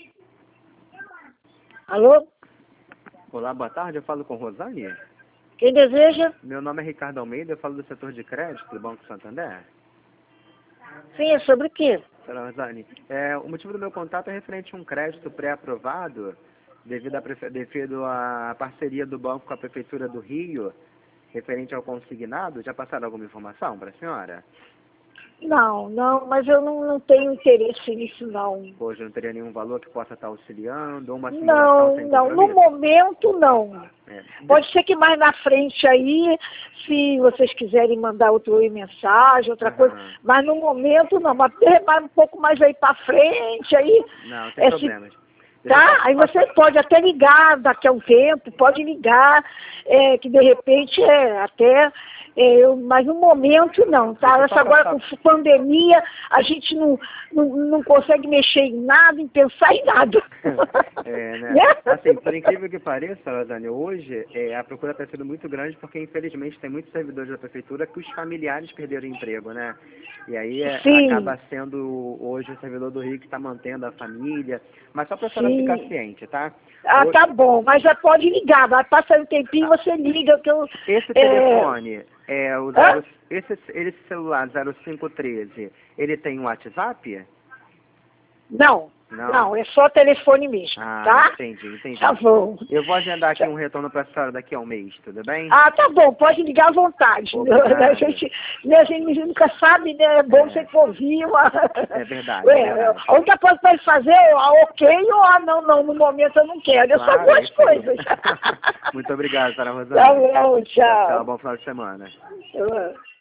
Alô? Olá, boa tarde. Eu falo com Rosane. Quem deseja? Meu nome é Ricardo Almeida, eu falo do setor de crédito do Banco Santander. Sim, é sobre o quê? Senhora Rosane, o motivo do meu contato é referente a um crédito pré-aprovado devido à parceria do banco com a Prefeitura do Rio, referente ao consignado. Já passaram alguma informação para a senhora? Não, mas eu não tenho interesse nisso, não. Hoje não teria nenhum valor que possa estar auxiliando, ou uma simulação sem Não, no compromisso? momento não. É. Pode ser que mais na frente aí, se vocês quiserem mandar outra mensagem, outra coisa, mas no momento não, mas um pouco mais aí para frente, aí... Não, sem problemas. Tá? Aí você pode até ligar daqui a um tempo, pode ligar, que de repente mas no momento não, tá? Agora com pandemia, a gente não consegue mexer em nada, em pensar em nada. Né? Assim, por incrível que pareça, Rosane, hoje a procura está sendo muito grande porque, infelizmente, tem muitos servidores da prefeitura que os familiares perderam o emprego, né? E aí acaba sendo hoje o servidor do Rio que está mantendo a família, mas só para a senhora ficar ciente, tá? Ah, tá bom, mas já pode ligar, vai passar um tempinho, você liga que eu... Esse telefone, esse celular 0513, ele tem um WhatsApp? Não, é só telefone mesmo, tá? Entendi. Tá bom. Eu vou agendar aqui um retorno para a senhora daqui a um mês, tudo bem? Ah, tá bom, pode ligar à vontade. A gente nunca sabe, né? É bom você ouvir uma... É verdade, A única coisa que pode fazer é ok ou não, no momento eu não quero. Eu só duas coisas. Muito obrigado, senhora Rosane. Tá bom, tchau. Tchau, bom final de semana.